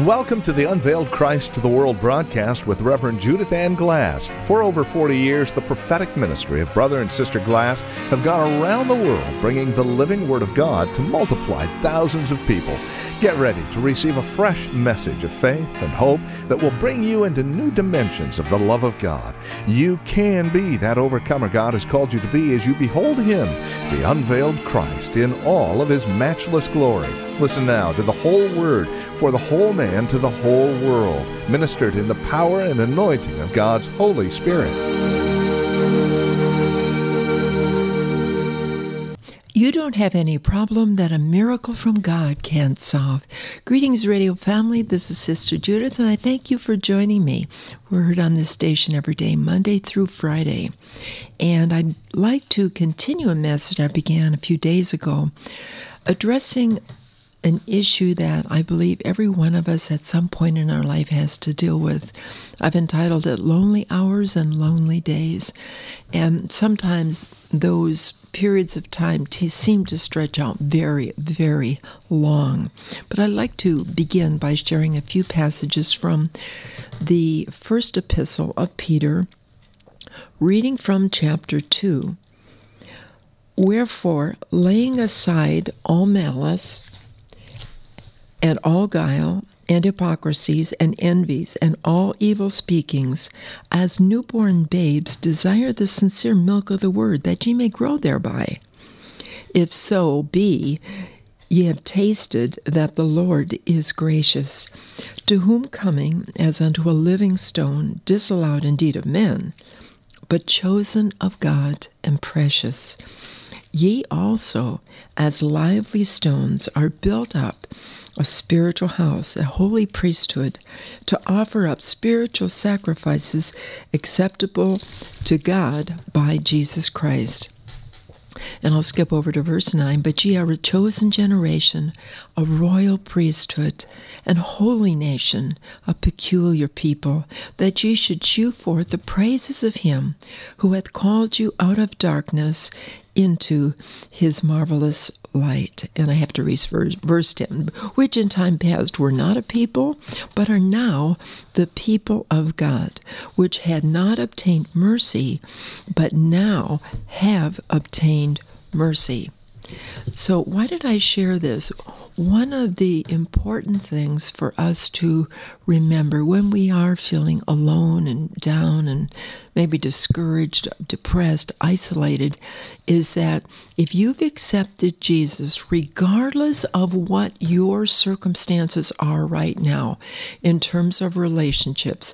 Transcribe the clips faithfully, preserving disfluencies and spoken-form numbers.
Welcome to the Unveiled Christ to the World broadcast with Reverend Judith Ann Glass. For over forty years, the prophetic ministry of Brother and Sister Glass have gone around the world bringing the living Word of God to multiply thousands of people. Get ready to receive a fresh message of faith and hope that will bring you into new dimensions of the love of God. You can be that overcomer God has called you to be as you behold Him, the unveiled Christ, in all of His matchless glory. Listen now to the whole Word for the whole man to the whole world, ministered in the power and anointing of God's Holy Spirit. You don't have any problem that a miracle from God can't solve. Greetings, radio family. This is Sister Judith, and I thank you for joining me. We're heard on this station every day, Monday through Friday. And I'd like to continue a message I began a few days ago, addressing an issue that I believe every one of us at some point in our life has to deal with. I've entitled it Lonely Hours and Lonely Days. And sometimes those periods of time t- seem to stretch out very, very long. But I'd like to begin by sharing a few passages from the first epistle of Peter, reading from chapter two. Wherefore, laying aside all malice, and all guile, and hypocrisies, and envies, and all evil speakings, as newborn babes desire the sincere milk of the word, that ye may grow thereby. If so be ye have tasted that the Lord is gracious, to whom coming as unto a living stone, disallowed indeed of men, but chosen of God and precious, ye also, as lively stones, are built up a spiritual house, a holy priesthood, to offer up spiritual sacrifices acceptable to God by Jesus Christ. And I'll skip over to verse nine. But ye are a chosen generation, a royal priesthood, and holy nation, a peculiar people, that ye should shew forth the praises of Him who hath called you out of darkness into His marvelous light. And I have to read verse, verse ten, which in time past were not a people, but are now the people of God, which had not obtained mercy, but now have obtained mercy. So why did I share this? One of the important things for us to remember when we are feeling alone and down and maybe discouraged, depressed, isolated, is that if you've accepted Jesus, regardless of what your circumstances are right now in terms of relationships,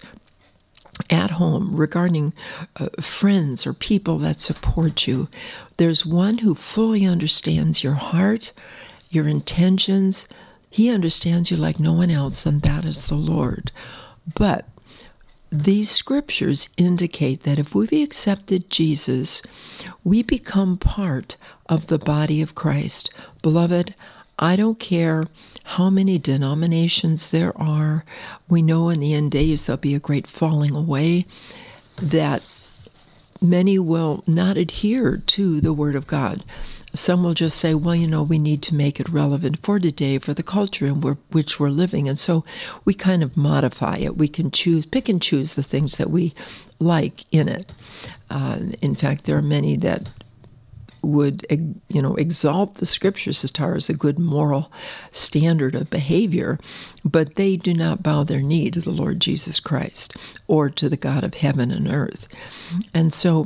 at home, regarding uh, friends or people that support you, there's one who fully understands your heart, your intentions. He understands you like no one else, and that is the Lord. But these scriptures indicate that if we've accepted Jesus, we become part of the body of Christ. Beloved, I don't care how many denominations there are. We know in the end days there'll be a great falling away, that many will not adhere to the Word of God. Some will just say, well, you know, we need to make it relevant for today, for the culture in which we're living. And so we kind of modify it. We can choose, pick and choose the things that we like in it. Uh, in fact, there are many that would, you know, exalt the scriptures as far as a good moral standard of behavior, but they do not bow their knee to the Lord Jesus Christ or to the God of heaven and earth. And so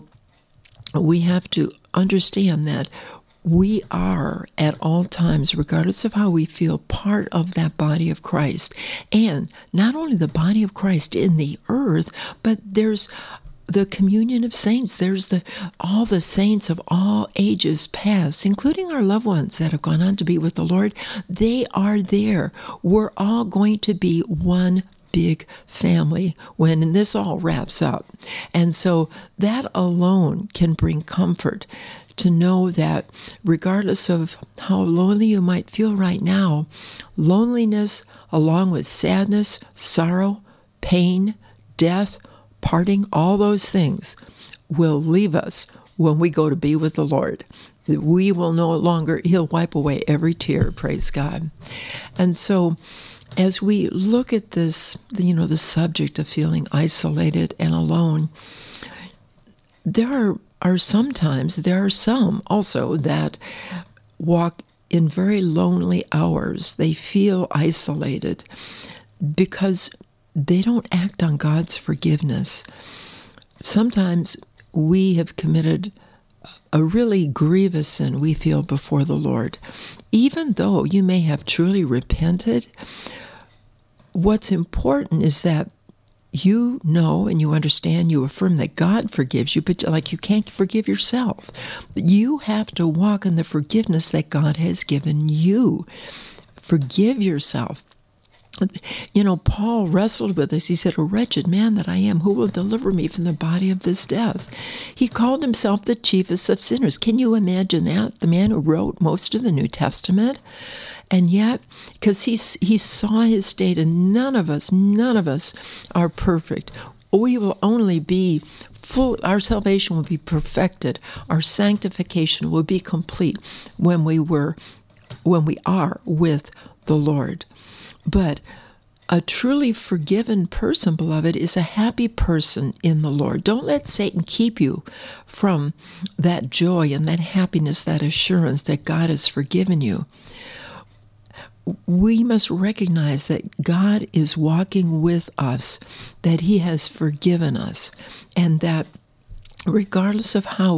we have to understand that we are at all times, regardless of how we feel, part of that body of Christ. And not only the body of Christ in the earth, but there's the communion of saints. There's the all the saints of all ages past, including our loved ones that have gone on to be with the Lord. They are there. We're all going to be one big family when this all wraps up. And so that alone can bring comfort to know that regardless of how lonely you might feel right now, loneliness along with sadness, sorrow, pain, death, parting, all those things will leave us when we go to be with the Lord. We will no longer, he'll wipe away every tear, praise God. And so as we look at this, you know, the subject of feeling isolated and alone, there are, are sometimes, there are some also that walk in very lonely hours. They feel isolated because they don't act on God's forgiveness. Sometimes we have committed a really grievous sin, we feel, before the Lord. Even though you may have truly repented, what's important is that you know and you understand, you affirm that God forgives you, but like you can't forgive yourself. You have to walk in the forgiveness that God has given you. Forgive yourself. You know, Paul wrestled with this. He said, "A wretched man that I am, who will deliver me from the body of this death?" He called himself the chiefest of sinners. Can you imagine that? The man who wrote most of the New Testament. And yet, because he, he saw his state, and none of us, none of us are perfect. We will only be full, our salvation will be perfected. Our sanctification will be complete when we were, when we are with the Lord. But a truly forgiven person, beloved, is a happy person in the Lord. Don't let Satan keep you from that joy and that happiness, that assurance that God has forgiven you. We must recognize that God is walking with us, that he has forgiven us, and that regardless of how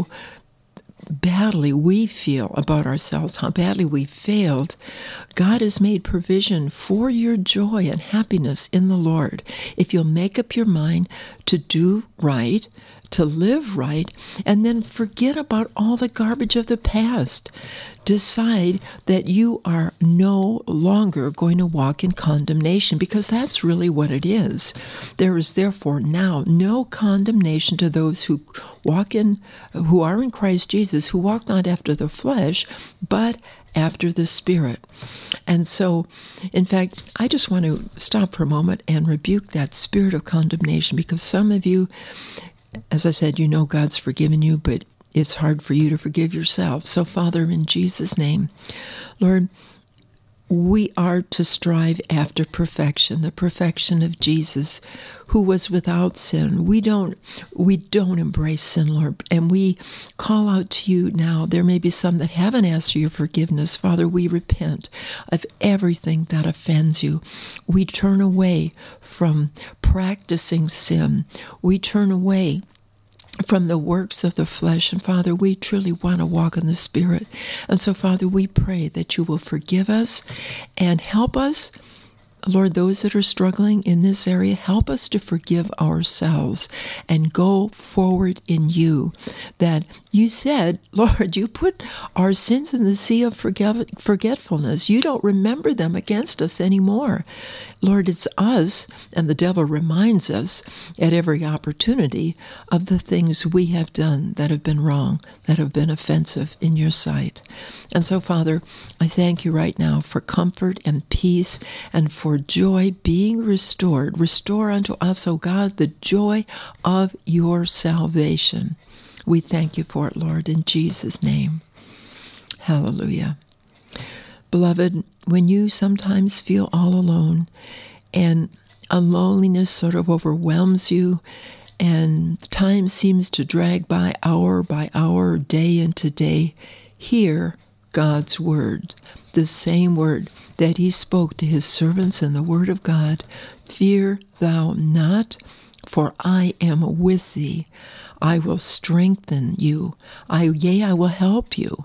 badly we feel about ourselves, how badly we failed, God has made provision for your joy and happiness in the Lord. If you'll make up your mind to do right, to live right, and then forget about all the garbage of the past. Decide that you are no longer going to walk in condemnation, because that's really what it is. There is therefore now no condemnation to those who walk in, who are in Christ Jesus, who walk not after the flesh, but after the Spirit. And so, in fact, I just want to stop for a moment and rebuke that spirit of condemnation, because some of you, as I said, you know God's forgiven you, but it's hard for you to forgive yourself. So, Father, in Jesus' name, Lord, we are to strive after perfection, the perfection of Jesus, who was without sin. We don't, we don't embrace sin, Lord, and we call out to you now. There may be some that haven't asked for your forgiveness. Father, we repent of everything that offends you. We turn away from practicing sin. We turn away from the works of the flesh. And Father, we truly want to walk in the Spirit. And so, Father, we pray that you will forgive us and help us. Lord, those that are struggling in this area, help us to forgive ourselves and go forward in you. That you said, Lord, you put our sins in the sea of forget- forgetfulness. You don't remember them against us anymore. Lord, it's us, and the devil reminds us at every opportunity of the things we have done that have been wrong, that have been offensive in your sight. And so, Father, I thank you right now for comfort and peace and for joy being restored. Restore unto us, O God, the joy of your salvation. We thank you for it, Lord, in Jesus' name. Hallelujah. Beloved, when you sometimes feel all alone and a loneliness sort of overwhelms you and time seems to drag by hour by hour, day into day, hear God's word, the same word that he spoke to his servants in the word of God. Fear thou not, for I am with thee. I will strengthen you. I, yea, I will help you.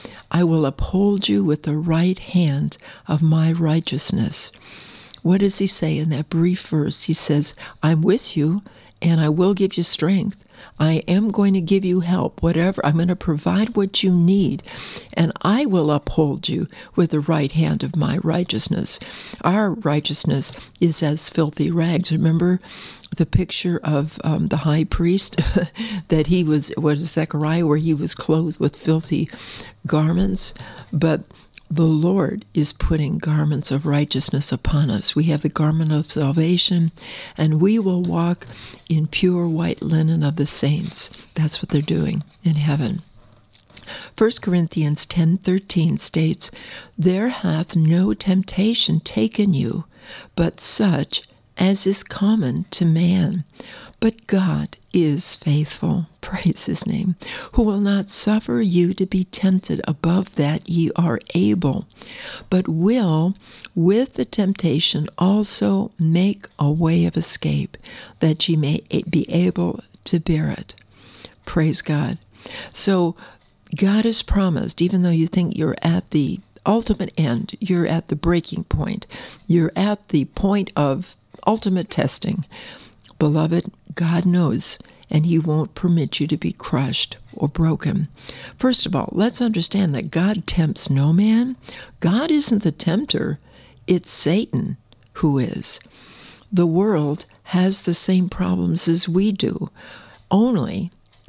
I will uphold you with the right hand of my righteousness. What does he say in that brief verse? He says, I'm with you, and I will give you strength. I am going to give you help, whatever. I'm going to provide what you need, and I will uphold you with the right hand of my righteousness. Our righteousness is as filthy rags. Remember the picture of um, the high priest, that he was, what is Zechariah, where he was clothed with filthy garments? But the Lord is putting garments of righteousness upon us. We have the garment of salvation, and we will walk in pure white linen of the saints. That's what they're doing in heaven. First Corinthians ten thirteen states, "There hath no temptation taken you, but such as is common to man. But God is faithful," praise his name, "who will not suffer you to be tempted above that ye are able, but will with the temptation also make a way of escape, that ye may be able to bear it." Praise God. So God has promised, even though you think you're at the ultimate end, you're at the breaking point, you're at the point of ultimate testing, beloved, God knows, and he won't permit you to be crushed or broken. First of all, let's understand that God tempts no man. God isn't the tempter. It's Satan who is. The world has the same problems as we do, only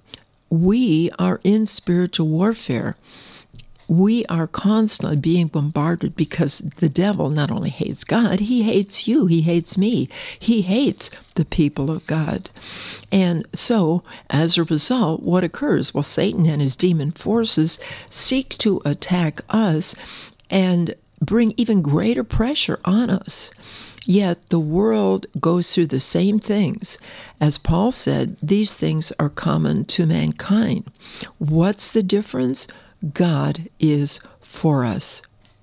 we are in spiritual warfare. We are constantly being bombarded because the devil not only hates God, he hates you, he hates me, he hates the people of God. And so, as a result, what occurs? Well, Satan and his demon forces seek to attack us and bring even greater pressure on us. Yet the world goes through the same things. As Paul said, these things are common to mankind. What's the difference? God is for us.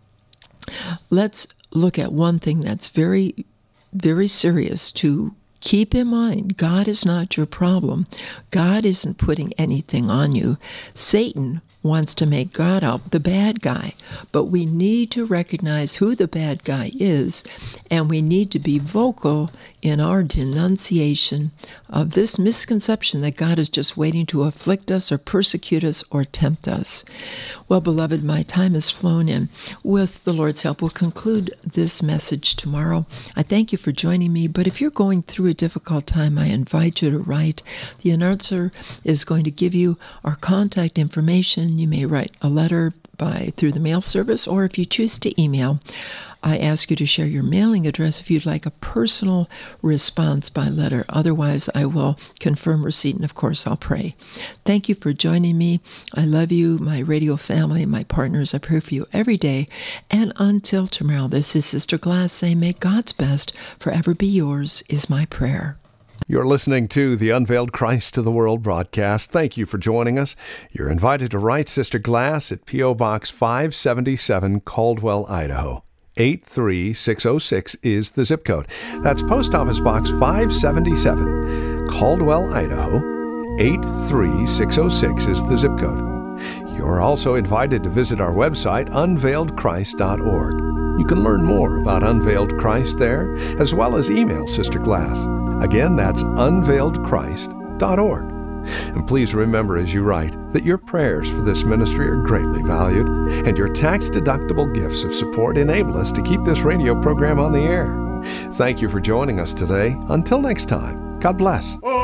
Let's look at one thing that's very, very serious to keep in mind. God is not your problem. God isn't putting anything on you. Satan wants to make God out the bad guy. But we need to recognize who the bad guy is, and we need to be vocal in our denunciation of this misconception that God is just waiting to afflict us or persecute us or tempt us. Well, beloved, my time has flown in. With the Lord's help, we'll conclude this message tomorrow. I thank you for joining me, but if you're going through a difficult time, I invite you to write. The announcer is going to give you our contact information. You may write a letter by through the mail service, or if you choose to email, I ask you to share your mailing address if you'd like a personal response by letter. Otherwise, I will confirm receipt, and of course, I'll pray. Thank you for joining me. I love you, my radio family, my partners. I pray for you every day. And until tomorrow, this is Sister Glass saying, may God's best forever be yours, is my prayer. You're listening to the Unveiled Christ to the World broadcast. Thank you for joining us. You're invited to write Sister Glass at P O. Box five seventy-seven, Caldwell, Idaho. eight three six oh six is the zip code. That's Post Office Box five seventy-seven, Caldwell, Idaho. eight three six oh six is the zip code. You're also invited to visit our website, unveiled christ dot org. You can learn more about Unveiled Christ there, as well as email Sister Glass. Again, that's unveiled christ dot org. And please remember as you write that your prayers for this ministry are greatly valued, and your tax-deductible gifts of support enable us to keep this radio program on the air. Thank you for joining us today. Until next time, God bless.